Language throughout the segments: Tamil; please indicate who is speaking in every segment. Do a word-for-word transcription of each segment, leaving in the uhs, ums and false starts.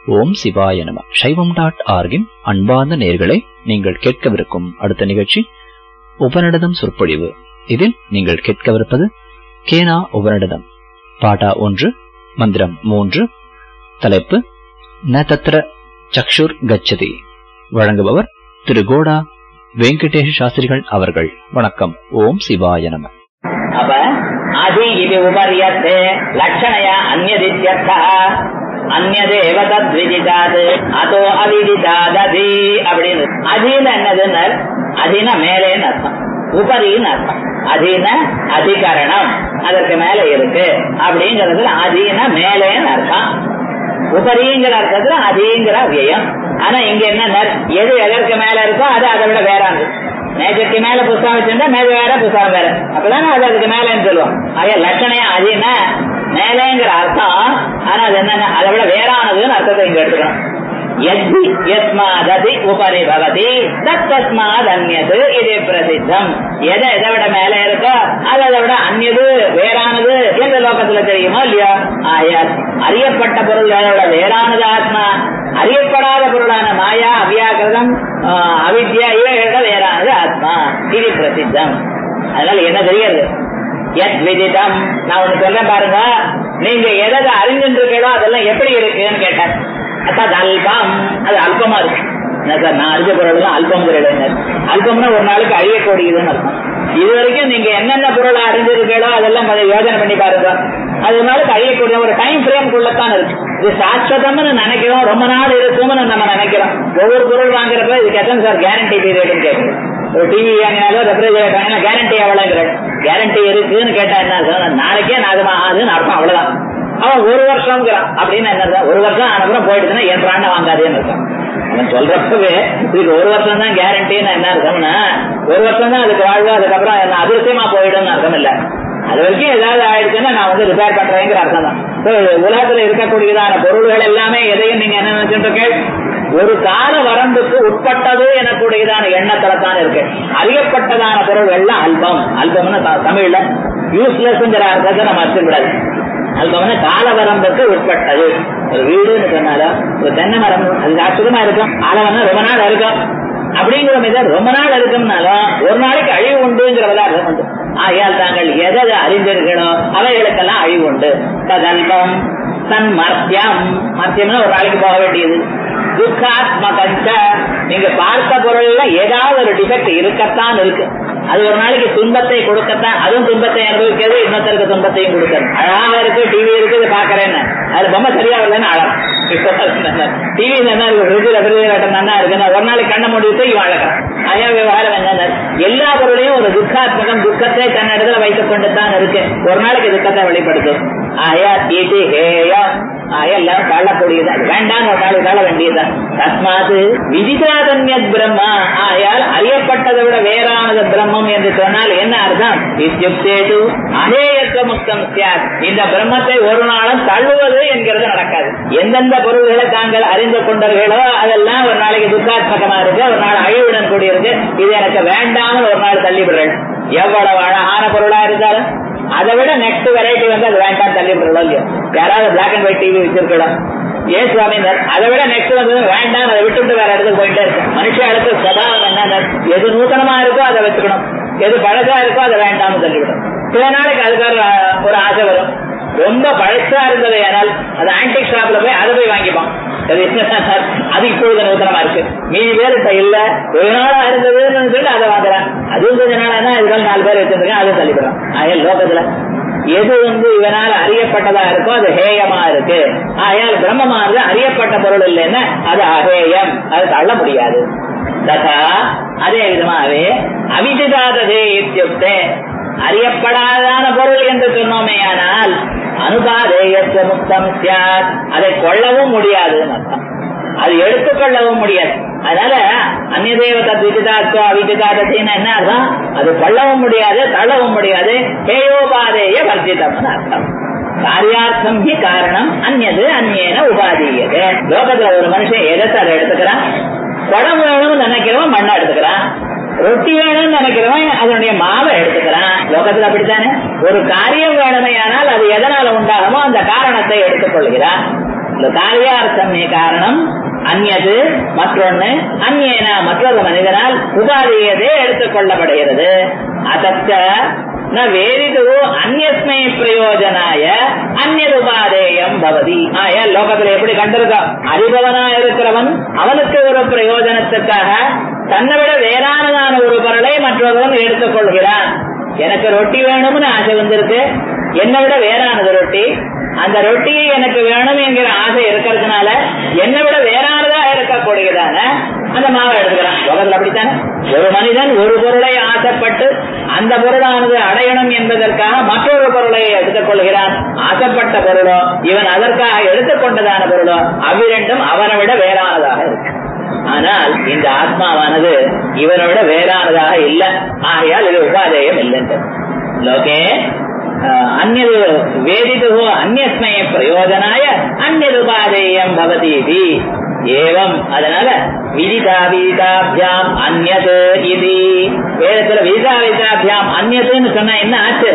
Speaker 1: ஓம் சிவாய நம. சைவம் டாட் ஆர்கின் அன்பார்ந்த நேயர்களே, நீங்கள் கேட்கவிருக்கும் அடுத்த நிகழ்ச்சி உபநிடதம் சொற்பொழிவு. இதில் நீங்கள் கேட்கவிருப்பது கேனா உபநிடதம் பாடா ஒன்று, மந்திரம் மூன்று. தலைப்பு ந தத்ர சக்ஷுர் கச்சதி. வழங்குபவர் திரு கோடா வெங்கடேஷ சாஸ்திரிகள் அவர்கள். வணக்கம். ஓம் சிவாய நம.
Speaker 2: அப்ப ஆதி இது உபரியத்தே லட்சணையா அந்யதித்யர்த்தா அந்யதேவ தத்விதிதாது அதோ அவிதிதாததி அப்படின்னு. அதீன என்னதுன்னு, அதீன மேலேன்னு அர்த்தம், உபரின்னு அர்த்தம். அதீன அதிகரணம், அதற்கு மேல இருக்கு அப்படிங்கறதுல அதீன மேலேன்னு அர்த்தம். உபரிங்கிற அர்த்தத்துல அதீங்கிற வியம். ஆனா இங்க என்ன, எது எதற்கு மேல இருக்கோ அது அதை விட வேறாங்க. மேஜைக்கு மேல புத்தகம் வச்சிருந்தா மேஜை வேற புத்தகம் வேற, அப்பதானே அது அதுக்கு மேலன்னு சொல்லுவோம். ஆக லட்சணையா அதீன மேலேங்கிற அர்த்தம். ஆனா அது என்ன, அதை விட வேறானதுன்னு அர்த்தத்தை இங்க எடுத்துக்கணும். யதி யஸ்மாததி உபரி பவதி தத்தஸ்மாத் அந்யது இது பிரசித்தம். எதை எதை விட மேல இருக்கோ அது அதை விட அந்யது வேறானது எந்த லோகத்துல தெரியுமோ இல்லையோ. ஆயால் அறியப்பட்ட பொருள்களோட வேறானது ஆத்மா, அறியப்படாத பொருளான மாயா அவ்யாக்கிருதம் அவித்யா இவைகளோட வேறானது ஆத்மா. இது பிரசித்தம். அதனால என்ன தெரியாது எத் விதிதம். நான் ஒண்ணு சொல்றேன் பாருங்க, நீங்க எதை அறிஞ்சுட்டு இருக்கீங்களோ அதெல்லாம் எப்படி இருக்குன்னு கேட்டேன். அது அல்பம், அது அல்பமா இருக்கு. நான் அறிஞ்ச பொருள் தான் அல்பம். அல்பம்னா ஒரு நாளுக்கு அழியக்கூடியதுன்னு அர்த்தம். இது வரைக்கும் நீங்க என்னென்ன பொருளை அறிஞ்சிருக்கீங்களோ அதெல்லாம் யோசனை பண்ணி பாருங்க. அது நாளுக்கு அழியக்கூடிய ஒரு டைம் ஃப்ரேம்குள்ளத்தான் இருக்கு. இது சாஸ்வதம்னு நினைக்கிறோம், ரொம்ப நாள் இருக்கும்னு நம்ம நினைக்கிறோம். ஒவ்வொரு பொருள் வாங்குறப்ப இதுக்கு எத்தனை சார் கேரண்டி பீரியட்னு கேட்குறோம். ஒரு டிவி வாங்கினாலும் ரெஃப்ரிஜரேட்டர் வாங்கினா கேரண்டி எவ்வளவுங்கிற கேரண்டி இருக்குன்னு கேட்டா என்ன, நாளைக்கே நாதுமா ஆகுதுன்னு அர்த்தம். அவ்வளவுதான். அவன் ஒரு வருஷம்ங்கிறான் அப்படின்னு என்ன, ஒரு வருஷம் ஆனப்புறம் போயிடுச்சுன்னா என் பிராண்ட வாங்காதேன்னு இருக்கும். அவன் சொல்றப்பவே இதுக்கு ஒரு வருஷம் தான் கேரண்டின்னு என்ன அர்த்தம்னா, ஒரு வருஷம் தான் அதுக்கு வாழ்வு, அதுக்கப்புறம் என்ன அதிர்ஷ்டமா போயிடும்னு அர்த்தம் இல்ல. அது வரைக்கும் ஏதாவது ஆயிடுச்சுன்னா நான் வந்து ரிப்பேர் பண்றேங்கிற அர்த்தம் தான். உலகத்துல இருக்கக்கூடியதான பொருள்கள் எல்லாமே எதையும் நீங்க என்ன நினைச்சுட்டு ஒரு கால வரம்புக்கு உட்பட்டது எனக்கூடியதான எண்ணத்துலத்தான் இருக்கு. அறியப்பட்டதான பொருள்கள்லாம் அல்பம். அல்பம்னு தமிழ்ல யூஸ்லெஸ்ங்கிற அர்த்தத்தை நம்ம அர்த்தக்கூடாது. அல்பம்னா கால வரம்புக்கு உட்பட்டது. ஒரு வீடுன்னு சொன்னாலும் ஒரு தென்னை மரம் அது அற்புதமா இருக்கும், ஆழம்னா ரொம்ப நாள் இருக்கும் அப்படிங்கிற மாதிரி ரொம்ப நாள் இருக்கும்னாலும் ஒரு நாளைக்கு அழிவு உண்டுங்கிறதா அர்த்தம் உண்டு. ஆகையால் தாங்கள் எதை அறிந்திருக்கணும் அவைகளுக்கெல்லாம் அழிவு உண்டு. ததல்பம் தன் மர்த்தியம். மர்த்தியம்னா ஒரு நாளைக்கு போக வேண்டியது. துக்காத்மகஞ்ச, நீங்க பார்த்த பொருள்ல ஏதாவது ஒரு டிஃபெக்ட் இருக்கத்தான் இருக்கு. அது ஒரு நாளைக்கு துன்பத்தை கொடுக்கத்தான், அதுவும் துன்பத்தை அனுபவிக்கிறது, இன்னொருத்தருக்கு துன்பத்தையும் கொடுக்கணும். அழகா இருக்கு, டிவி இருக்கு, இது பாக்குறேன்னு அது ரொம்ப சரியா இல்லைன்னு அழகம். டிவி நல்லா இருக்கு, ரெஃப்ரிஜரேட்டர் நல்லா இருக்குன்னு ஒரு நாளைக்கு கண்ண முடிவு இவன் அழகான். அயா விவகாரம் என்ன, எல்லா பொருளையும் ஒரு துக்காத்மகம், துக்கத்தை தன் இடத்துல வைத்துக் கொண்டு தான் இருக்கு. ஒரு நாளைக்கு துக்கத்தை வெளிப்படுத்தும். ஆயா தீட்டு ஹேயம் எல்லாம் தள்ளக்கூடியது, அது வேண்டாம் ஒரு நாள் தள்ள வேண்டியதுதான். தஸ்மாது விதிதாதன்யத் பிரம்மா. ஆயால் அறியப்பட்டதை விட வேறானது பிரம்மம் என்று சொன்னால் என்ன அர்த்தம்? இத்யுக்தேது அநேயத்துவ முக்தம் ஸ்யாத். இந்த பிரம்மத்தை ஒரு நாளும் தள்ளுவது என்கிறது நடக்காது. எந்தெந்த பொருள்களை தாங்கள் அறிந்து கொண்டீர்களோ அதெல்லாம் ஒரு நாளைக்கு துக்காத்மகமா இருக்கு, ஒரு நாள் அழிவுடன் கூடியிருக்கு. இது எனக்கு வேண்டாமல் ஒரு நாள் தள்ளிவிடுறேன். எவ்வளவு அழகான பொருளா இருந்தாலும் அதை விட நெக்ஸ்ட் வெரைட்டி வந்து அது வேண்டாம் தள்ளிவிடுறோம் இல்லையோ. யாராவது பிளாக் அண்ட் ஒயிட் டிவி வச்சிருக்கலாம், ஏன் சுவாமினர் அதை விட நெக்ஸ்ட் வந்து வேண்டாம், அதை விட்டு வேற இடத்துக்கு போயிட்டே இருக்கு. மனுஷனுக்கு சதாவம் என்ன, எது நூத்தனமா இருக்கோ அதை வச்சுக்கணும், எது பழசா இருக்கோ அதை வேண்டாம்னு சொல்லிவிடும். சில நாளைக்கு அதுக்காக ஒரு ஆசை வரும். ரொம்ப பழசா இருந்தது ஏனால் அது ஆன்டிக் ஷாப்ல போய் அதை போய் வாங்கிப்பான். அது இப்பொழுது நூத்தனமா இருக்கு, மீதி பேர் இல்ல ஒரு நாளா இருந்ததுன்னு சொல்லி அதை வாங்குறான். அதுவும் கொஞ்ச நாளா இதுக்காக நாலு பேர் வச்சிருக்கேன், அதை தள்ளிவிடுறான். ஆகையால் லோகத்துல எது வந்து இவனால் அறியப்பட்டதா இருக்கோ அது ஹேயமா இருக்கு. ஆகையால் பிரம்மமானது அறியப்பட்ட பொருள் இல்லைன்னா அது அஹேயம், அது தள்ள முடியாது. ததா அதே விதமாவே அவிதிதாததே இத்யுக்தே, அறியப்படாதான பொருள் என்று சொன்னோமே ஆனால் அனுபாதேயத்துவ முக்தம் ஸ்யாத், அதை கொள்ளவும் முடியாது அர்த்தம், அது எடுத்துக்கொள்ளவும் முடியாது. அதனால அந்நியதேவ விதிதாத்வா அவிதிதாதத்தின்னு என்ன அர்த்தம்? அது கொள்ளவும் முடியாது, தள்ளவும் முடியாது. ஹேயோபாதேய வர்ஜிதம்னு அர்த்தம். காரியார்த்தம் ஹி காரணம் அந்நது அந்நேன உபாதீயது. லோகத்துல ஒரு மனுஷன் எதை அதை எடுத்துக்கிறான், குடம் வேணும்னு நினைக்கிறவன் மண்ணை எடுத்துக்கிறான், ரொட்டி வேணும்னு நினைக்கிறவன் அதனுடைய மாவை எடுத்துக்கிறான். லோகத்துல அப்படித்தானே, ஒரு காரியம் வேணுமையானால் அது எதனால உண்டாகுமோ அந்த காரணத்தை எடுத்துக் கொள்கிறான். காரியார்த்தமே காரணம், அந்நது மற்றொன்னு, அந்நேனா மற்றொரு மனிதனால் உபாதீயதே எடுத்துக் கொள்ளப்படுகிறது. அதற்க வேதிது அந்நியஸ்மை பிரயோஜனாய அந்நியது உபாதேயம் பவதி. ஆயா லோகத்துல எப்படி கண்டிருக்கோம், அறிபவனா இருக்கிறவன் அவனுக்கு ஒரு பிரயோஜனத்துக்காக தன்னை விட வேறானதான ஒரு பொருளை மற்றொருவன் எடுத்துக் கொள்கிறான். எனக்கு ரொட்டி வேணும்னு ஆசை வந்திருக்கு, என்னை விட வேறானது ரொட்டி, அந்த ரொட்டியை எனக்கு வேணும் என்கிற ஆசை இருக்கிறதுனால என்னை விட வேறானதா இருக்கக்கூடியதான அந்த மாவை எடுத்துக்கிறான். லோகத்தில் அப்படித்தானே ஒரு மனிதன் ஒரு பொருளை ஆசைப்பட்டு அந்த பொருளானது அடையணும் என்பதற்காக மற்றொரு பொருளை எடுத்துக் கொள்கிறான். ஆசைப்பட்ட பொருளோ இவன் அதற்காக எடுத்துக்கொண்டதான பொருளோ அவ்விரண்டும் அவனை விட வேறானதாக இருக்கு. ஆனால் இந்த ஆத்மாவானது இவனை விட வேறானதாக இல்லை. ஆகையால் இது உபாதேயம் இல்லைன்றது. லோகே அந்நியது வேதிது அந்நியஸ்மய பிரயோஜனாய அந்நியது உபாதேயம் பவதி ஏவம். அதனால விதிதா விதிதாபியாம் அந்நியது இது வேதத்துல விதிதா விதிதாபியாம் அந்நியதுன்னு சொன்னா என்ன ஆச்சு?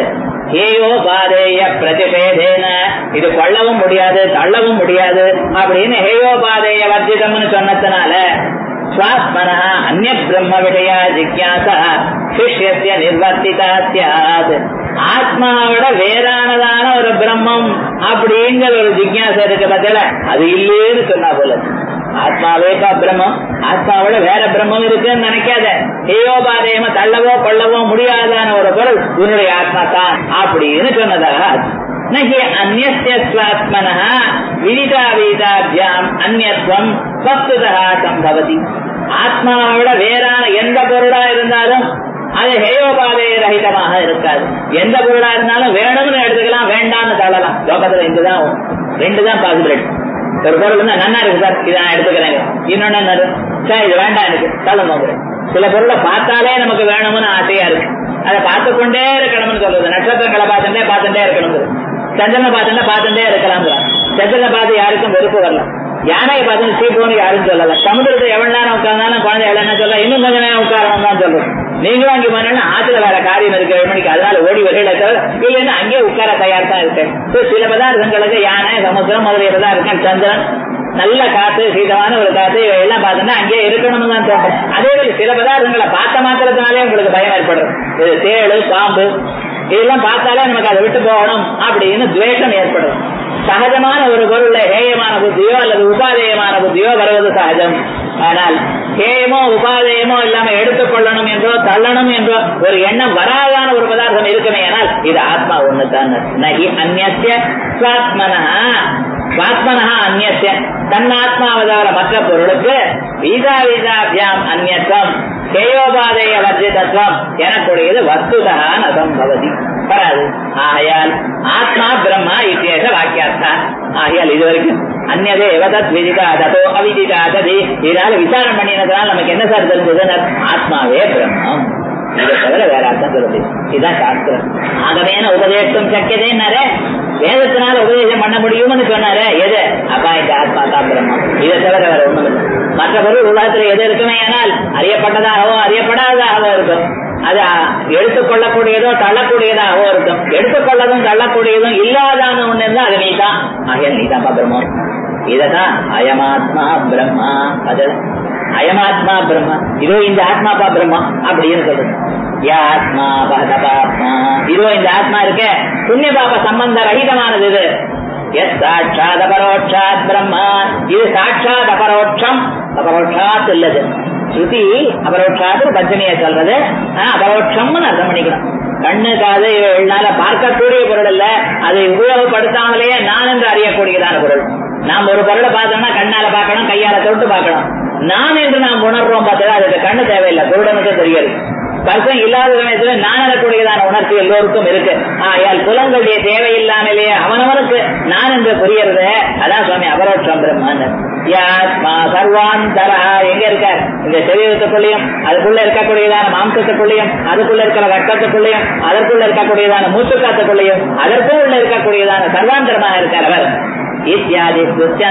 Speaker 2: ஹேயோபாதேய பிரதிஷேதேன, இது கொள்ளவும் முடியாது தள்ளவும் முடியாது அப்படின்னு ஹேயோபாதேய வர்ஜிதம்னு சொன்னதுனால ஸ்வாத்மனா அந்நிய பிரம்ம விஷய ஜிக்யாசா சிஷ்யஸ்ய நிர்வர்த்திதா ஸ்யாத். ஆத்மாவோட வேறானதான ஒரு பிரம்மம் அப்படிங்கிற ஒரு ஜிக்யாசா இருக்கு பத்தில, அது இல்லேன்னு சொன்னா போல. ஆத்மாவேப்பா பிரம்மம், ஆத்மாவோட வேற பிரம்மம் இருக்குன்னு நினைக்காத. ஹேயோபாதேயமா தள்ளவோ கொள்ளவோ முடியாதான ஒரு பொருள் உன்னுடைய ஆத்மா தான் அப்படின்னு சொன்னதாக. நஹி அந்நிய ஸ்வாத்மனா விதிதா விதிதாபியாம் அந்நியத்துவம் வஸ்துதா சம்பவதி. ஆத்மாவோட வேறான எந்த பொருளா இருந்தாலும் அது ஹேயோபாதேய ரஹிதமாக இருக்காது. எந்த பொருளா இருந்தாலும் வேணும்னு எடுத்துக்கலாம், வேண்டாம்னு தள்ளலாம். லோகத்துல ரெண்டுதான் ரெண்டுதான் பாசிபிலிட்டி. ஒரு பொருள் இருந்தா நன்னா இருக்கு சார், இதை நான் எடுத்துக்கிறேங்க. இன்னொன்னு சார் இது வேண்டாம் எனக்கு தள்ளணும். சில பொருளை பார்த்தாலே நமக்கு வேணும்னு ஆசையா இருக்கு, அதை பார்த்து கொண்டே இருக்கணும்னு சொல்றது. நட்சத்திரங்களை பார்த்துட்டே பார்த்துட்டே இருக்கணும், சந்திரனை பார்த்துட்டே பார்த்துட்டே இருக்கலாம். சந்திரனை பார்த்து யாருக்கும் வெறுப்பு வரலாம், யானையை பார்த்து சீப்போன்னு யாரும் சொல்லல. சமுதிரத்தை எவ்வளவு நேரம் உட்கார்ந்தாலும் குழந்தை எவ்வளவு சொல்ல இன்னும் கொஞ்ச நேரம் உட்காரணும் தான் சொல்லும். நீங்களும் அங்கே போனா ஆத்துல வேற காரியம் இருக்கு ஏழு மணிக்கு, அதனால ஓடி வெளியில இல்லைன்னா அங்கேயே உட்கார தயார் தான் இருக்கு. சில பதார்த்தங்களுக்கு யானை சமுத்திரம் முதலிய பதார்த்தம், சந்திரன், நல்ல காத்து, சீதமான ஒரு காத்து எல்லாம் பார்த்தோம்னா அங்கேயே இருக்கணும்னு தான் தோணும். அதே போல சில பதார்த்தங்களை பார்த்த மாத்திரத்தினாலே உங்களுக்கு பயம் ஏற்படும். இது தேடு பாம்பு இதெல்லாம் பார்த்தாலே நமக்கு அதை விட்டு போகணும் அப்படின்னு துவேஷம் ஏற்படும். சகஜமான ஒரு பொருள்ல ஹேயமான புத்தியோ அல்லது உபாதேயமான புத்தியோ வருவது சகஜம். ஆனால் ஹேயமோ உபாதேயமோ இல்லாம எடுத்துக்கொள்ளணும் என்றோ தள்ளணும் என்றோ ஒரு எண்ணம் வராதான ஒரு பதார்த்தம் இருக்குமே. ஆனால் இது ஆத்மா ஒண்ணுதான். நகி அந்நிய ஸ்வாத்மனா ஸ்வாத்மனா அந்நிய தன்னாத்மாவை தவிர மற்ற பொருளுக்கு வீதா வீதாபியாம் அந்நியத்துவம் ஹேயோபாதேய வர்ஜிதத்துவம் எனக்குடையது வஸ்துதான் அசம்பவதி வராது. ஆகையால் ஆத்மா பிரம்மா இத்தியேஷ வாக்கியார்த்தா. ஆகையால் இதுவரைக்கும் அந்நதே எவதத் விதிதா ததோ அவிதிதா ததி இதனால விசாரம் பண்ணினதுனால நமக்கு என்ன சார் தெரிஞ்சது? ஆத்மாவே பிரம்மம், இதை தவிர வேற அர்த்தம் சொல்லுது. இதுதான் சாஸ்திரம். ஆகவேன உபதேசம் சக்கியதேன்னாரு, வேதத்தினால உபதேசம் பண்ண முடியும்னு சொன்னாரு. எது? அப்பா இந்த ஆத்மா தான் பிரம்மம், இதை தவிர வேற ஒண்ணும் இல்லை. மற்ற பொருள் உலகத்துல எது இருக்குமே ஆனால் அறியப்பட்டதாகவோ அறியப்படாததாகவோ இருக்கும். அது எடுத்துக்கொள்ளக்கூடியதோ தள்ளக்கூடியதாகவோ இருக்கும். எடுத்துக்கொள்ளதும் தள்ளக்கூடியதும் இல்லாதான ஒண்ணு இருந்தா அது நீதான். ஆகிய நீதான் பிரம்மம். இததான் அயமாத்மா பிரம்மா. அது அயமாத்மா பிரம்மா, இதோ இந்த ஆத்மாப்பா பிரம்மா அப்படின்னு சொல்றது. ஆத்மா பாத்மா, இதோ இந்த ஆத்மா இருக்க புண்ணிய பாப சம்பந்த ரஹிதமானது. இது எஸ் சாட்சாத் அபரோட்சாத் பிரம்மா, இது சாட்சாத் அபரோட்சம். அபரோட்சாத் இல்லது ஸ்ருதி அபரோட்சாத்து பஞ்சமியை சொல்றது. அபரோட்சம்னு அர்த்தம் பண்ணிக்கணும். கண்ணு காது இவனால பார்க்கக்கூடிய பொருள் இல்ல, அதை உபயோகப்படுத்தாமலேயே நான் என்று அறியக்கூடியதான பொருள். நாம் ஒரு பொருளை பார்த்தோம்னா கண்ணால பார்க்கணும், கையால தொட்டு பார்க்கணும். நான் என்று நாம் உணர்றோம் பார்த்தா அதுக்கு கண்ணு தேவையில்லை, குருடனுக்கு தெரியாது. ஸ்பர்சம் இல்லாத சமயத்துல நான் எனக்கூடியதான உணர்ச்சி எல்லோருக்கும் இருக்கு. ஆயால் புலங்களுடைய தேவையில்லாமலேயே அவனவனுக்கு நான் என்று புரியறது. அதான் சுவாமி அபரோட்சம் பிரம்மன். யாத்மா சர்வாந்தரா எங்க இருக்க? இந்த சரீரத்துக்குள்ளேயும் அதுக்குள்ள இருக்கக்கூடியதான மாம்சத்துக்குள்ளேயும் அதுக்குள்ள இருக்கிற ரத்தத்துக்குள்ளேயும் அதற்குள்ள இருக்கக்கூடியதான மூச்சு காத்துக்குள்ளேயும் அதற்கும் உள்ள இருக்கக்கூடியதான சர்வாந்தரமாக இருக்கார் அவர். இத்தியாதி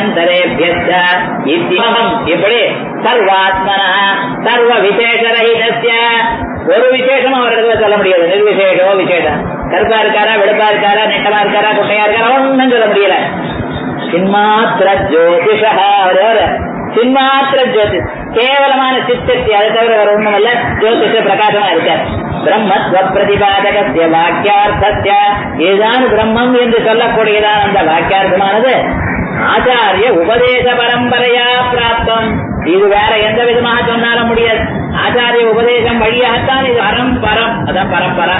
Speaker 2: இப்படி சர்வாத்மனா சர்வ விசேஷரஹிதஸ்ய, ஒரு விசேஷம் அவரிடத்துல சொல்ல முடியாது. நிர்விசேஷமோ விசேஷம். கருப்பா இருக்காரா, வெளுப்பா இருக்காரா, நெட்டமா இருக்காரா, குட்டையா இருக்காரா, ஒன்னும் சொல்ல முடியல. சின்மாத்திர ஜோதிஷா சின்மாத்திர ஜோதிஷ் கேவலமான சித்தக்தி அதை தவிர வேற ஒண்ணும் இல்ல ஜோதிஷ பிரகாசமா இருக்கார் பிரம்மத்வ பிரதிபாதகஸ்ய வாக்கியார்த்தஸ்ய ஏதான் பிரம்மம் என்று சொல்லக்கூடியதான் அந்த வாக்கியார்த்தமானது ஆச்சாரிய உபதேச பரம்பரையா பிராப்தம். இது வேற எந்த விதமாக சொன்னாலும் முடியாது. ஆச்சாரிய உபதேசம் வழியாகத்தான் இது பரம்பரம். அதான் பரம்பரா.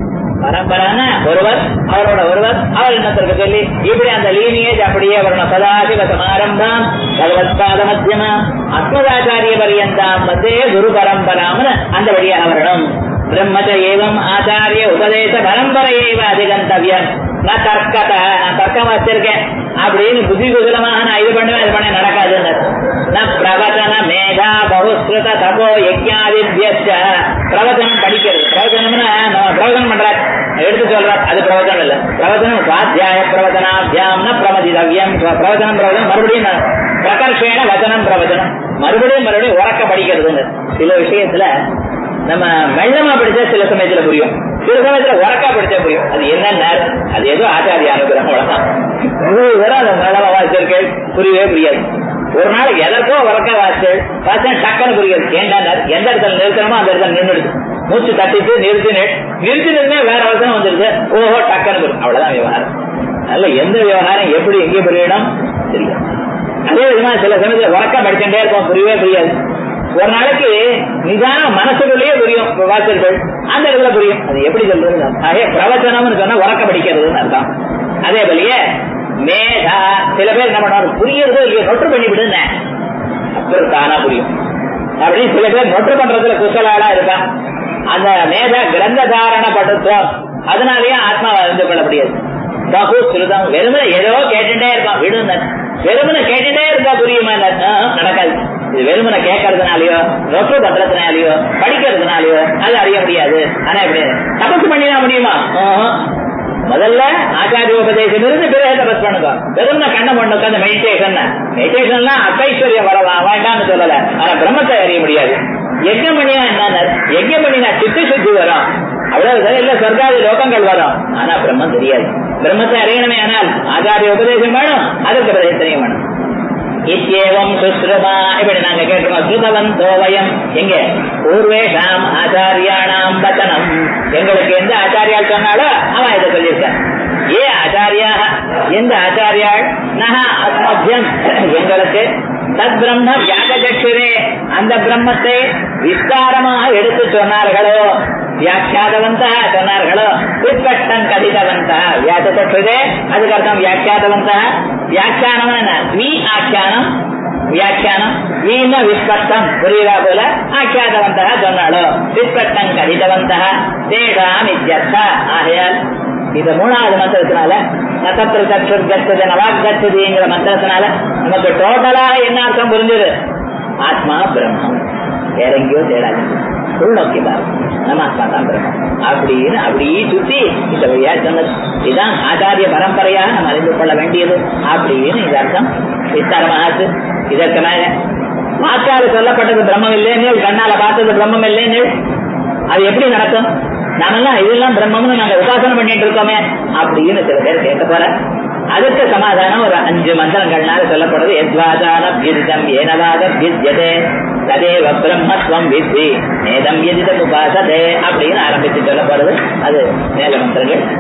Speaker 2: பரம்பரான ஒருவர் அவரோட ஒருவர் அவர் இன்னத்திற்கு சொல்லி இப்படி அந்த லீனியேஜ் அப்படியே வரணும். சதாசிவ சமாரம்பம் பகவத்பாத மத்தியமா அஸ்மதாச்சாரிய பரியந்தாம் வந்து குரு பரம்பராம்னு அந்த வழியாக வரணும். பிரம்மச்ச ஏவம் ஆச்சாரிய உபதேச பரம்பரையேவ அதிகந்தவியம். நான் தர்க்கத்தை நான் தர்க்கம் வச்சிருக்கேன் அப்படின்னு புத்தி குசலமாக நான் இது பண்ணுவேன் இது பண்ண நடக்காதுன்னு. நான் பிரவச்சன மேதா பகுஸ்ருத தபோ யஜ்ஞாதித்யஸ்ய பிரவச்சனம் படிக்கிறது. பிரவச்சனம்னா நம்ம பிரவச்சனம் பண்ற எடுத்து சொல்றார் அது பிரவச்சனம் இல்ல. பிரவச்சனம் சுவாத்தியாய பிரவச்சனாபியாம்னா பிரமதிதவ்யம். பிரவச்சனம் பிரவச்சனம் மறுபடியும் பிரகர்ஷேன வச்சனம் பிரவச்சனம் மறுபடியும் மறுபடியும் உறக்க படிக்கிறதுன்னு. சில விஷயத்துல நம்ம மெல்லமா படிச்சா சில சமயத்துல புரியும், சில சமயத்துல உறக்கா படிச்சா புரியும். அது என்னென்ன அது ஏதோ ஆச்சாரிய அனுகிரகம் அவ்வளவுதான். நூறு பேரும் அதை மெல்லமா வாசிச்சிருக்கேன் புரியவே புரியாது. ஒரு நாளைக்கு எதற்கோ உறக்க வாசிச்சு வாசா டக்குன்னு புரியாது. ஏண்டா எந்த இடத்துல நிறுத்தணுமோ அந்த இடத்துல நின்றுடுது. மூச்சு தட்டிட்டு நிறுத்தி நிறுத்தி நிறுத்தினே வேற அவசரம் வந்துருது. ஓஹோ டக்குன்னு புரியும். அவ்வளவுதான் விவகாரம். அதனால எந்த விவகாரம் எப்படி எங்கே புரியணும் தெரியும். அதே விதமா சில சமயத்துல உறக்க படிச்சுட்டே இருப்போம் புரியவே புரியாது. ஒரு நாளைக்கு நிதானம் மனசுக்குள்ளேயே புரியும் வாசல்கள் அந்த இடத்துல புரியும். அது எப்படி சொல்றது? அதே பிரவச்சனம்னு சொன்னா உறக்க படிக்கிறதுன்னு அர்த்தம். அதே போலயே மேதா சில பேர் என்ன பண்ணுவாங்க புரியறதோ இல்லையோ நொற்று பண்ணி விடுங்க அப்புறம் தானா புரியும் அப்படின்னு சில பேர் நொற்று பண்றதுல குசலாளா இருக்கான். அந்த மேதா கிரந்த தாரண படுத்தும் அதனாலயே ஆத்மாவை அறிந்து கொள்ள முடியாது. பகு சுருதம் வெறுமனை ஏதோ கேட்டுட்டே இருப்பான் விடுங்க. வெறுமனை கேட்டுட்டே இருக்கா புரியுமா? நடக்காது. இது வெறுமனை கேட்கறதுனாலயோ நொற்று பண்றதுனாலயோ படிக்கிறதுனாலயோ அது அறிய முடியாது. ஆனா எப்படி தபசு பண்ணிதான் முடியுமா? முதல்ல ஆச்சாரிய உபதேசம் இருந்து பிறகு தபஸ் பண்ணுங்க. வெறும் கண்ண பண்ணுங்க. அந்த மெடிடேஷன் மெடிடேஷன்லாம் அத்தைஸ்வரியம் வரவா வேண்டாம்னு சொல்லல. ஆனா பிரம்மத்தை அறிய முடியாது. யஜ்ஞம் பண்ணினா என்ன? யஜ்ஞம் பண்ணினா சித்த சுத்தி வரும். அவ்வளவு இல்ல சொர்க்காதி லோகங்கள் வரும். ஆனா பிரம்மம் தெரியாது. பிரம்மத்தை அறியணுமே ஆனால் ஆச்சாரிய உபதேசம் வேணும், அதுக்கு உபதேசம் வேணும். இத்யேவம் சுஸ்ருமா இப்படி நாங்க கேட்டிருக்கோம். ஸ்ருதவந்தோ வயம் எங்க பூர்வேஷாம் ஆச்சாரியாணாம் வச்சனம் எங்களுக்கு எந்த ஆச்சாரியால் சொன்னாலோ அவன் இதை சொல்லியிருக்கான். ஏ ஆச்சாரியா எந்த ஆச்சாரியாள் நகா அஸ்மத்யம் எங்களுக்கு தத் பிரம்ம வியாகச்சரே அந்த பிரம்மத்தை விஸ்தாரமாக எடுத்து சொன்னார்களோ வியாக்கியாதவந்த சொன்னார்களோ விஸ்பஷ்டம் கதிதவந்த வியாசச்சே அதுக்கு அர்த்தம் வியாக்கியாதவந்த வியாக்கியானம் என்ன வி ஆக்கியானம் வியாக்கியானம் வீண விஸ்பஷ்டம் புரியுதா போல ஆக்கியாதவந்த சொன்னாலோ விஸ்பஷ்டம் கதிதவந்த தேடாம் இத்யர்த்த. ஆகையால் இந்த மூணாவது மந்திரத்தினால நகத்திர சற்றுர் கச்சது நவாக் கச்சதுங்கிற மந்திரத்தினால நமக்கு டோட்டலாக என்ன அர்த்தம் புரிஞ்சது? ஆத்மா பிரம்மம் வேற எங்கேயோ தேடாது. உள்நோக்கி பாருங்க நம்ம ஆத்மா தான் பிரம்மம் அப்படின்னு அப்படியே சுத்தி இந்த வழியா சொன்னது. இதுதான் ஆச்சாரிய பரம்பரையாக நம்ம அறிந்து கொள்ள வேண்டியது அப்படின்னு இது அர்த்தம் விஸ்தாரமாச்சு. இதற்கு மேல வாக்காறு சொல்லப்பட்டது பிரம்மம் இல்லைன்னு கண்ணால பார்த்தது பிரம்மம் இல்லைன்னு அது எப்படி நடக்கும்? நாமெல்லாம் இதெல்லாம் பிரம்மம்னு நாங்க உபாசனை பண்ணிட்டு இருக்கோமே அப்படின்னு சில பேர் கேட்க போற. அதுக்கு சமாதானம் ஒரு அஞ்சு மந்திரங்கள்னால சொல்லப்படுறது. எத்வாதானம் விதிதம் ஏனவாதம் வித்யதே ததேவ பிரம்மத்வம் வித்தி நேதம் எதிதம் உபாசதே அப்படின்னு ஆரம்பிச்சு சொல்லப்படுறது. அது மேல மந்திரங்கள்.